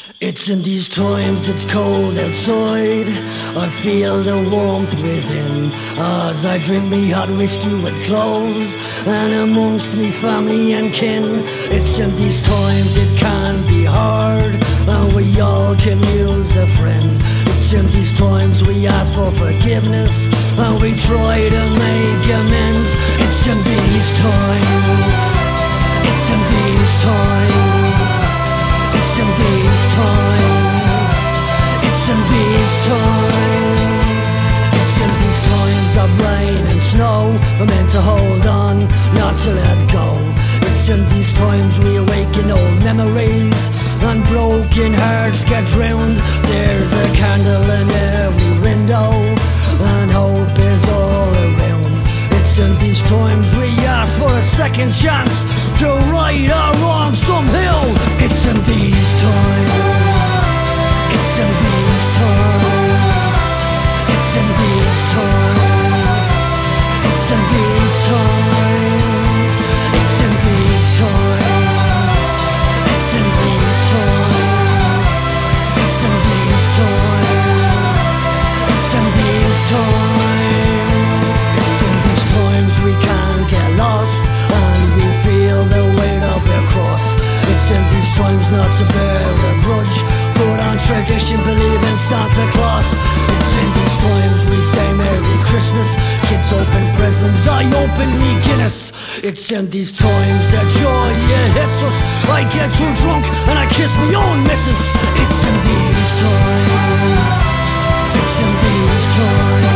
It's in these times it's cold outside, I feel the warmth within, as I drink me hot whiskey with cloves, and amongst me family and kin. It's in these times it can be hard, and we all can use a friend. It's in these times we ask for forgiveness, and we try to make amends. It's in these times, it's in these times, it's in these times, it's in these times, it's in these times of rain and snow, we're meant to hold on, not to let go. It's in these times we awaken old memories, and broken hearts get drowned. There's a candle in every window, and hope is all around. It's in these times we ask for a second chance to right our wrongs somehow. It's in these times, it's in these times, it's in these times, it's in these times, it's in these times, it's in these times, it's in these times, it's in these times. It's in these times we can get lost, and we feel the weight of the cross. It's in these times not to bear a grudge, but on tradition believe in Santa Claus. It's in these times we say Merry Christmas, kids open presents, I open me Guinness. It's in these times that joy hits us, I get too drunk and I kiss my own missus. It's in these times, it's in these times,